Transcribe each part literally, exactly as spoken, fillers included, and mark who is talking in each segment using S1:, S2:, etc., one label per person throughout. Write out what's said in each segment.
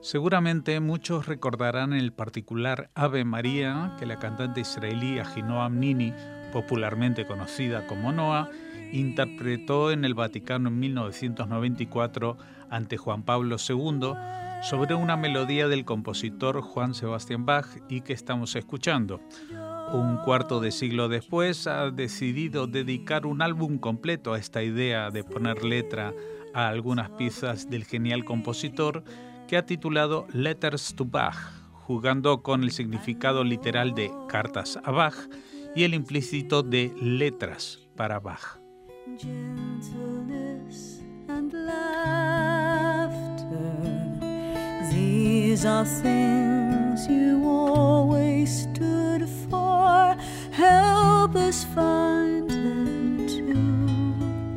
S1: Seguramente muchos recordarán el particular Ave María que la cantante israelí Ahinoam Nini, popularmente conocida como Noa, interpretó en el Vaticano en mil novecientos noventa y cuatro ante Juan Pablo segundo sobre una melodía del compositor Juan Sebastián Bach y que estamos escuchando. Un cuarto de siglo después ha decidido dedicar un álbum completo a esta idea de poner letra a algunas piezas del genial compositor que ha titulado Letters to Bach, jugando con el significado literal de cartas a Bach y el implícito de letras para Bach.
S2: Gentleness and laughter, these are things you always stood for. Help us find them too.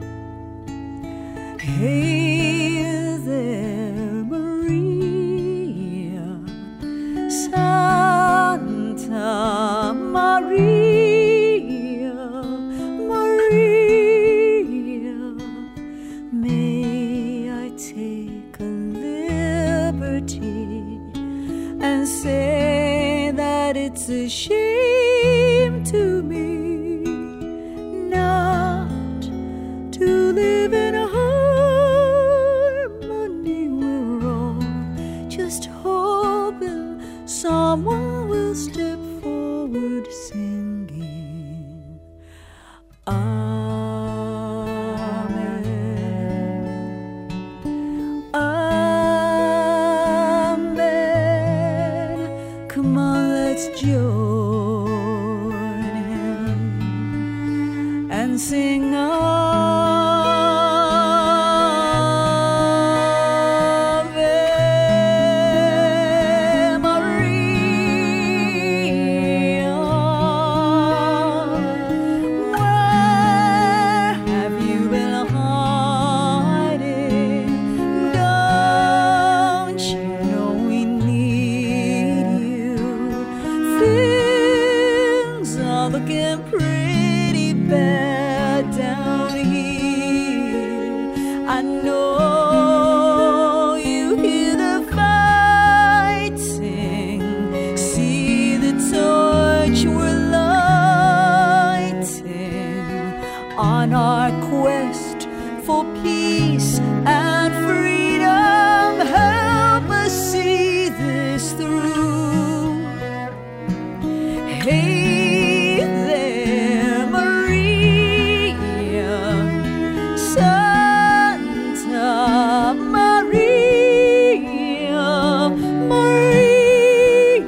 S2: Hey there, Maria, Santa Maria. Say that it's a shame to me not to live in harmony. We're all just hoping someone will step forward singing Amen. Amen. Come on, let's join him and sing Ave Maria. Where have you been hiding? Don't you know we need you? Things are looking pretty bad down here. I know you hear the fighting, see the torch we're lighting on our quest for peace and freedom. Help us see this through. Hey there, Maria, Santa Maria, Maria.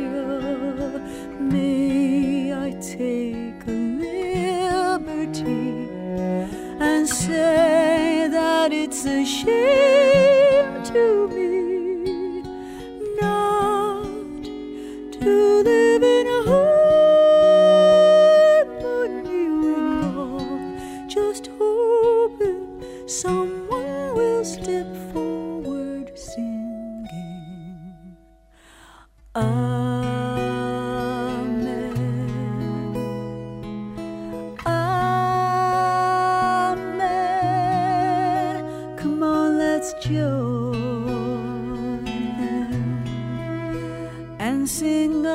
S2: May I take a liberty and say that it's a shame to me not to live in harmony. We're all just hoping someone will step forward singing Amen. Amen. Come on, let's join him and sing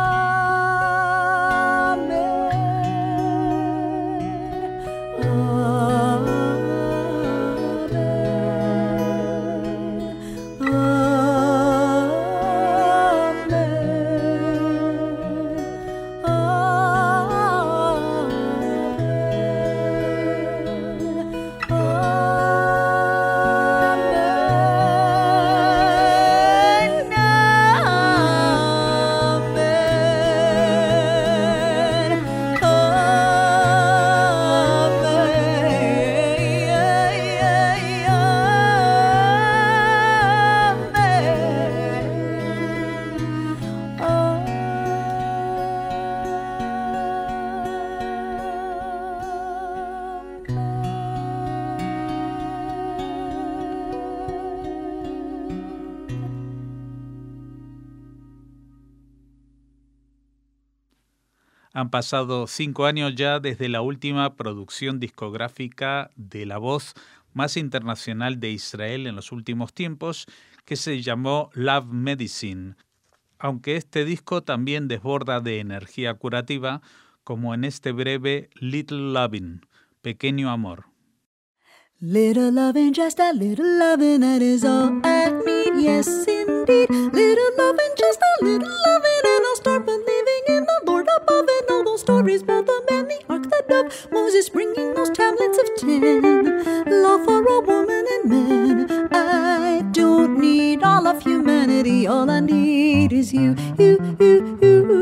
S1: Han pasado cinco años ya desde la última producción discográfica de la voz más internacional de Israel en los últimos tiempos, que se llamó Love Medicine, aunque este disco también desborda de energía curativa, como en este breve Little Lovin', Pequeño Amor.
S2: Little lovin', just a little lovin', that is all I need, yes indeed. Little lovin', just a little lovin', and I'll start believing in the Lord above and all those stories about the man, the ark, the dove, Moses bringing those tablets of ten. Love for a woman and man. I don't need all of humanity, all I need is you, you, you,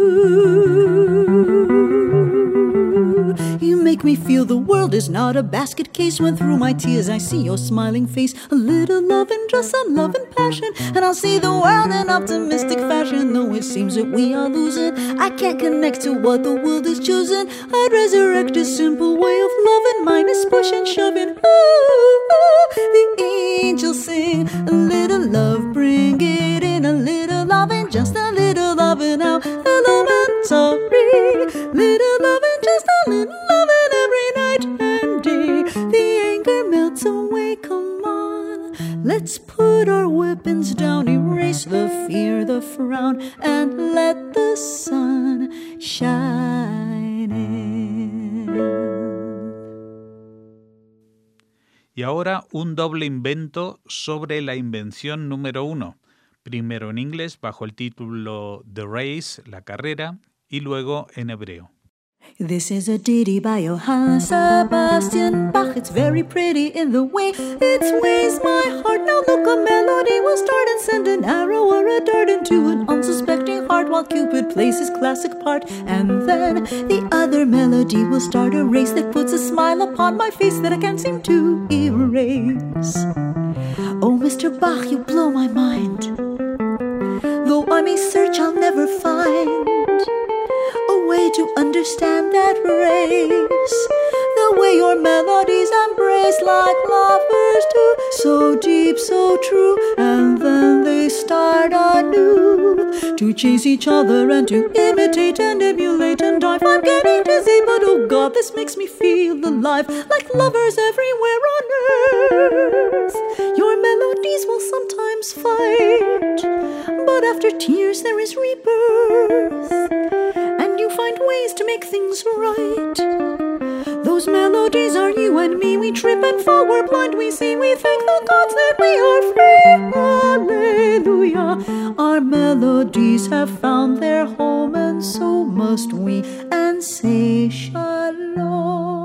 S2: you. You make me feel the world is not a basket case. When through my tears I see your smiling face. A little love and just a love and passion, and I'll see the world in optimistic fashion. Though it seems that we are losing, I can't connect to what the world has chosen. I'd resurrect a simple way of loving, minus push and shoving. Ooh, ooh, the angels sing, a little love, bring it in. A little love and just a little love and now elementary. Little love and just a little loving every night and day. The anger melts away, come on. Let's put our weapons down, erase the fear, the frown, and let the sun shine in.
S1: Y ahora un doble invento sobre la invención número uno. Primero en inglés bajo el título The Race, la carrera, y luego en hebreo.
S2: This is a ditty by Johann Sebastian Bach. It's very pretty in the way it sways my heart. Now look, a melody will start and send an arrow or a dart into an unsuspecting heart while Cupid plays his classic part. And then the other melody will start a race that puts a smile upon my face that I can't seem to erase. Oh, Mister Bach, you blow my mind. Though I may search, I'll never find a way to understand that race, the way your melodies embrace like lovers do, so deep, so true, and then they start anew to chase each other and to imitate and emulate and dive. I'm getting dizzy, but oh God, this makes me feel alive, like lovers everywhere on earth. Your melodies will sometimes fight, but after tears there is rebirth, and you find ways to make things right. Those melodies are you and me. We trip and fall, we're blind, we see, we thank the gods that we are free. Hallelujah. Our melodies have found their home, and so must we, and say shalom.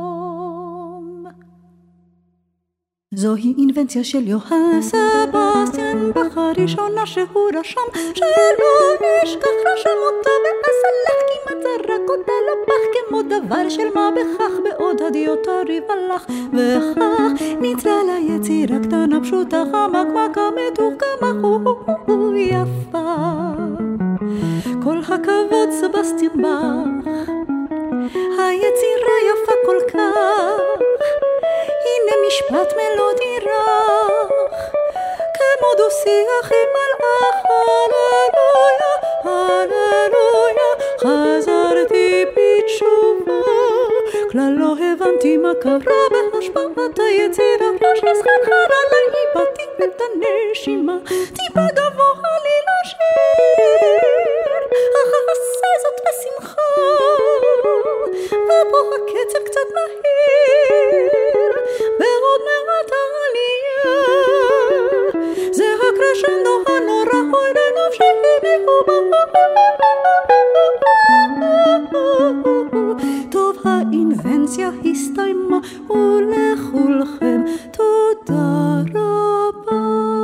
S2: זוהי אינבנציה של יוהאן סבסטיאן באך הראשונה שהוא רשם, שלא נשכח רשם אותה ואז הלך, כמעט זרק אותה לפח כמו דבר של מה בכך, בעוד הדיוטה ריבלך, וכך ניצלה ליצירה קטנה פשוטה חמקמקה מתוחכמה הוא יפה. כל הכבוד סבסטיאן באך, היצירה יפה כל כך, הנה משפט מלודי רך, כמו דו-שיח עם מלאך. הללויה, הללויה, חזרתי בתשובה, כלל לא הבנתי מה קרה בהשפעת היצירה, ראש הסחרחרה לה איבדתי את הנשימה, טיפה גבוה לי לשיר, אך אעשה זאת בשמחה, ופה הקצב קצת מהיר, ועוד מעט העלייה, זה הקרשנדו הנורא, אוי לנפשי נחובה. טוב, האינבנציה הסתיימה, ולכולכם תודה רבה.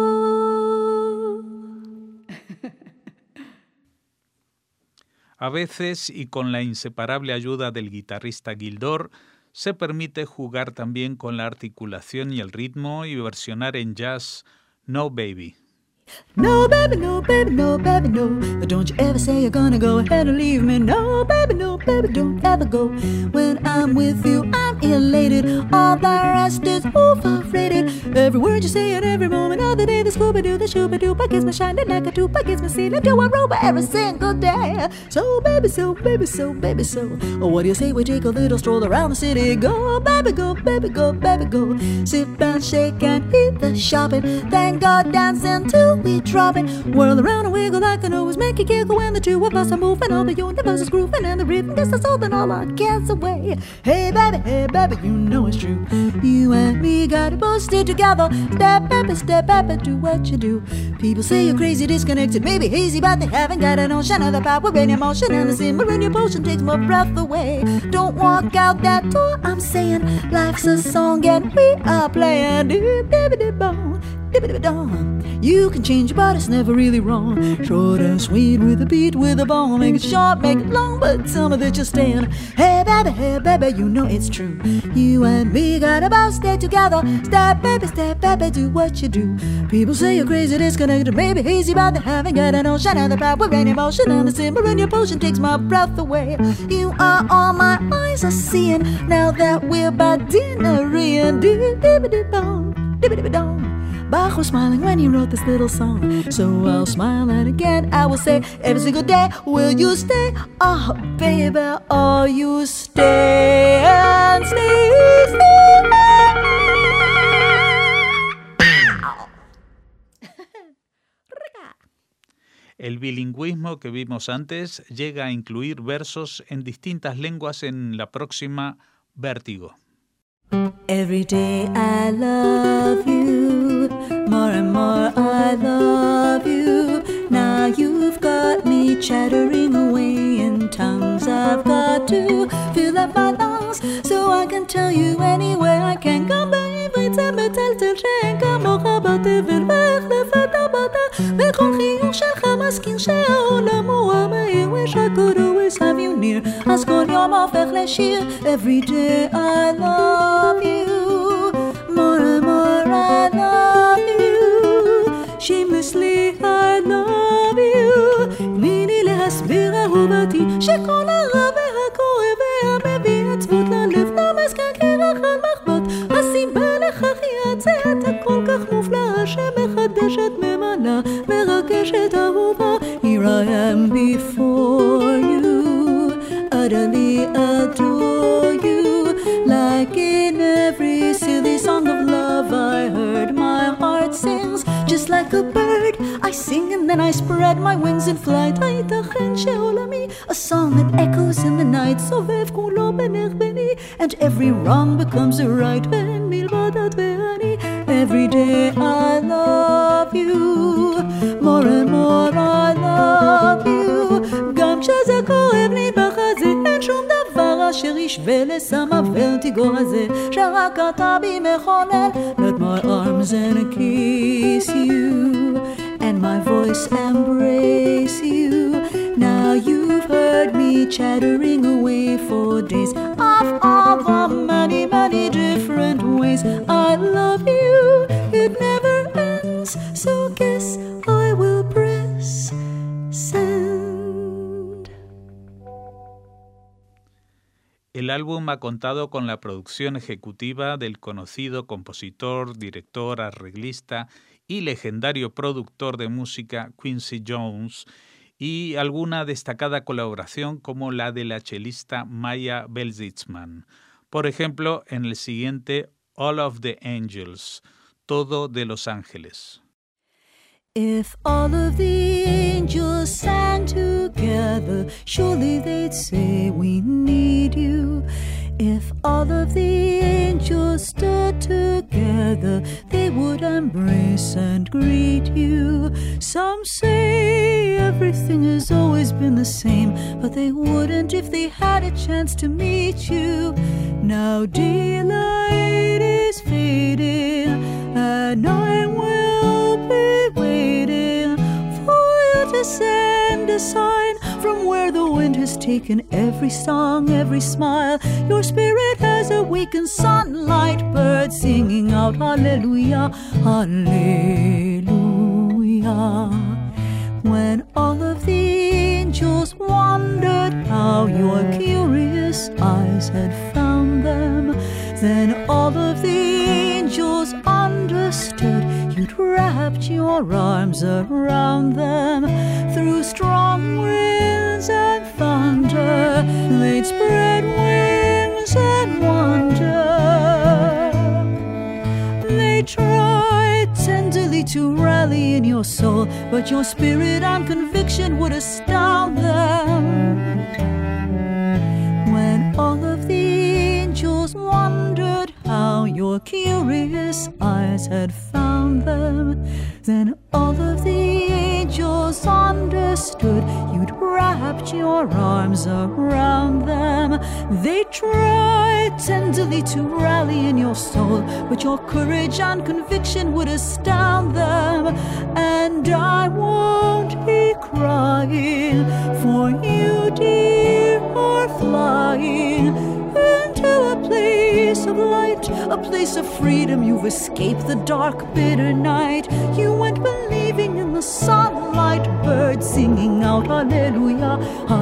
S1: A veces, y con la inseparable ayuda del guitarrista Gildor, se permite jugar también con la articulación y el ritmo y versionar en jazz No Baby.
S2: No, baby, no, baby, no, baby, no. Don't you ever say you're gonna go ahead and leave me. No, baby, no, baby, don't ever go. When I'm with you, I'm elated. All the rest is overrated. Every word you say at every moment of the day, the Scooby-Doo, the Shooby-Doo, I gets me shining like a tube, I gets me seeing into a rover every single day. So, baby, so, baby, so, baby, so. What do you say we take a little stroll around the city? Go, baby, go, baby, go, baby, go. Sit back, shake, and eat the shopping. Then go dancing till we drop it. Whirl around and wiggle like an always make it giggle. When the two of us are moving, all the universe is grooving, and the rhythm gets us holding all our cares away. Hey baby, hey baby, you know it's true. You and me got it posted together. Step baby, step baby, do what you do. People say you're crazy, disconnected, maybe hazy, but they haven't got a notion of the power in your motion, and the simmer in your potion takes my breath away. Don't walk out that door, I'm saying life's a song and we are playing. You can change, but it's never really wrong. Short and sweet with a beat, with a ball. Make it short, make it long, but tell me that you're staying. Hey baby, hey baby, you know it's true. You and me got about stay together. Step baby, step baby, do what you do. People say you're crazy, disconnected, maybe hazy, but they haven't got an ocean and the power in emotion, and the simmer in your potion takes my breath away. You are all my eyes are seeing now that we're by dinner-ing. Bach was smiling when he wrote this little song, so I'll smile and again I will say every single day, will you stay? Oh baby, oh you stay and stay, stay.
S1: El bilingüismo que vimos antes llega a incluir versos en distintas lenguas en la próxima Vértigo.
S2: Every day I love you, more and more I love you. Now you've got me chattering away in tongues. I've got to fill up my lungs so I can tell you anywhere I can. Come back, wait a minute, till she come about the verbe, the fatabata, the conchion shecha maskin she'olam u'amei. Wish I could always have you near. As kol yom hofech leshir. Every day I love you, more and more I love you. Shamelessly I love you. תני להסביר אהובתי שכל הרע והכואב והמביא עצבות ללב נמס כקרח על מחבות. הסיבה לכך היא הצעת הכל כך מופלאה שמחדשת ממנה מרגשת אהובה. Here I am before you, utterly adore you. Like in every silly song of love I heard, my heart sings just like a bird. I sing and then I spread my wings in flight. הייתכן שעולמי, a song that echoes in the night, סובב כולו בינך ביני, and every wrong becomes a right בין מלבד את ואני. Every day I love you, more and more I love you. גם כשזה כואב לי בחזה, אין שום דבר אשר ישווה לסם הוורטיגו הזה שרק אתה בי מחולל. Let my arms and kiss you, and my voice embrace you. Now you've heard me chattering away for days of all the many, many different ways. I love you, it never ends, so guess I will press send.
S1: El álbum ha contado con la producción ejecutiva del conocido compositor, director, arreglista y legendario productor de música Quincy Jones, y alguna destacada colaboración como la de la chelista Maya Belzitzman. Por ejemplo, en el siguiente All of the Angels, Todo de los Ángeles.
S2: If all of the angels sang together, surely they'd say we need you. If all of the angels stood together, they would embrace and greet you. Some say everything has always been the same, but they wouldn't if they had a chance to meet you. Now daylight is fading, and I will be waiting for you to send a sign from where the wind has taken every song, every smile. Your spirit has awakened sunlight, birds singing out hallelujah, hallelujah. hallelujah. When all of the angels wondered how your curious eyes had found them, then all of the angels understood you'd wrapped your arms around them. Through strong winds and thunder, they'd spread wings and wonder. They tried tenderly to rally in your soul, but your spirit and conviction would astound them. When all of the angels wondered how your curious eyes had found them, then all of the angels understood you'd wrapped your arms around them. They tried tenderly to rally in your soul, but your courage and conviction would astound them. And I won't be crying, for you, dear, are flying into a place of light, a place of freedom. You've escaped the dark, bitter night. You went believing in the sunlight, birds singing out hallelujah,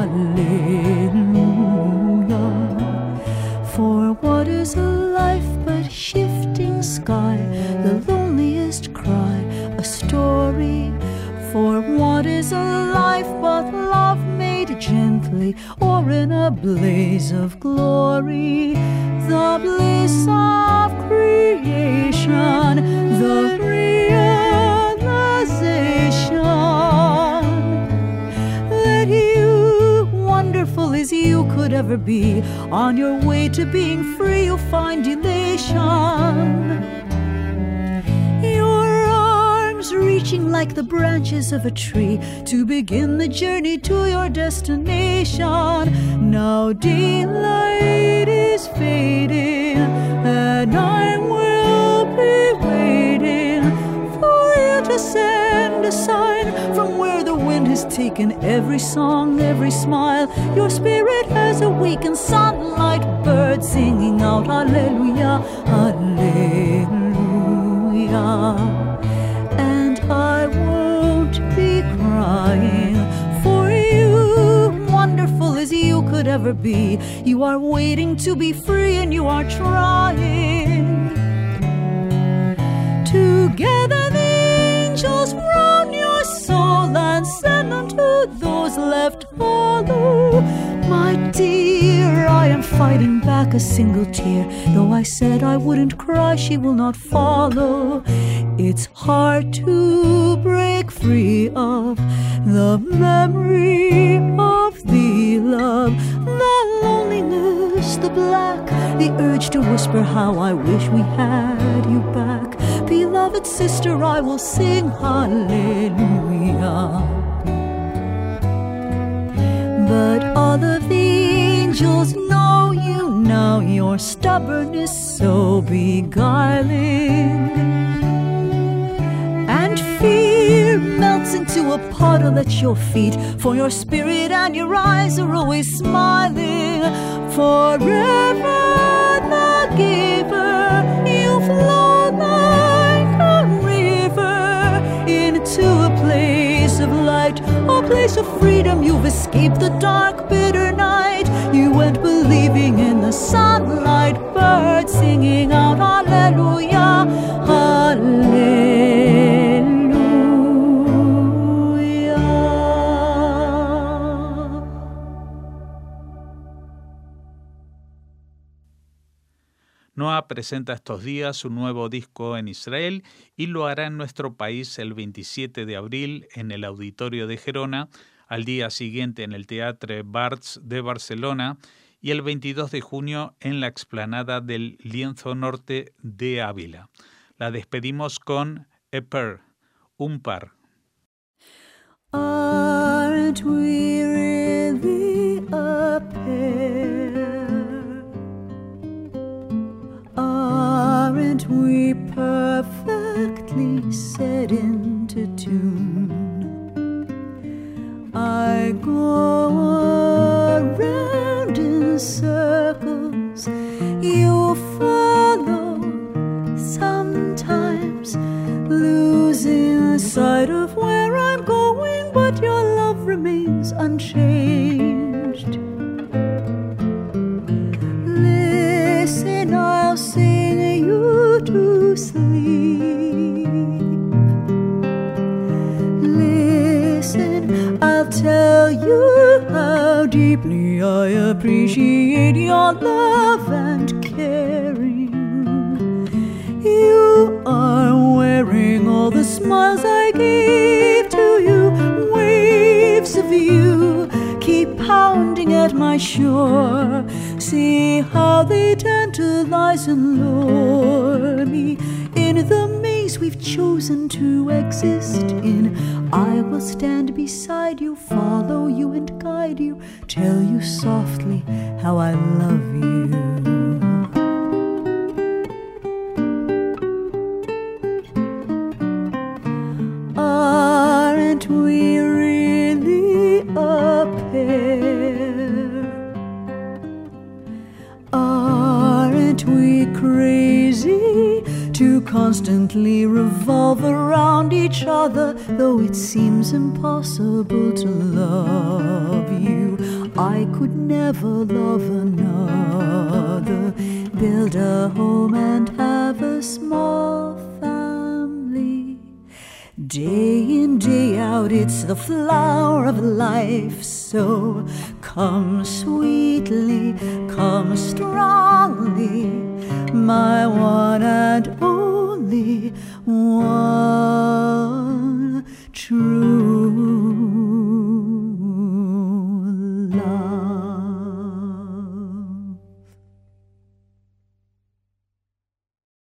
S2: hallelujah. For what is a life but shifting sky, the loneliest cry, a story? For what is a life but love made gently, or in a blaze of glory? The bliss of creation, the realization that you, wonderful as you could ever be, on your way to being free you'll find elation. Reaching like the branches of a tree to begin the journey to your destination. Now daylight is fading, and I will be waiting for you to send a sign from where the wind has taken every song, every smile. Your spirit has awakened, sunlight, birds singing out hallelujah, hallelujah. I won't be crying, for you, wonderful as you could ever be, you are waiting to be free and you are trying. Together the angels round your soul and send unto those left hollow. My dear, I am fighting back a single tear. Though I said I wouldn't cry, she will not follow. It's hard to break free of the memory of the love, the loneliness, the black, the urge to whisper how I wish we had you back. Beloved sister, I will sing hallelujah. But all of the angels know you now, your stubbornness so beguiling. And fear melts into a puddle at your feet, for your spirit and your eyes are always smiling. Forever the giver, you flow like a river into a place of light, a place of freedom. You've escaped the dark, bitter night. You went believing in the sunlight, birds singing out hallelujah, hallelujah.
S1: Noah presenta estos días un nuevo disco en Israel y lo hará en nuestro país el veintisiete de abril en el Auditorio de Gerona, al día siguiente en el Teatre Barts de Barcelona y el veintidós de junio en la explanada del Lienzo Norte de Ávila. La despedimos con A Pair, un par.
S2: Aren't we really a pair? Aren't we perfectly set into tune? I go around in circles, you follow, sometimes losing sight of where sleep. Listen, I'll tell you how deeply I appreciate your love and caring. You are wearing all the smiles I gave to you. Waves of you keep pounding at my shore. See how they tantalize and lure me in the maze we've chosen to exist in. I will stand beside you, follow you and guide you, tell you softly how I love you. Aren't we really a pair? Aren't we crazy to constantly revolve around each other? Though it seems impossible to love you, I could never love another. Build a home and have a small family. Day in, day out, it's the flower of life. So come sweetly, come strongly,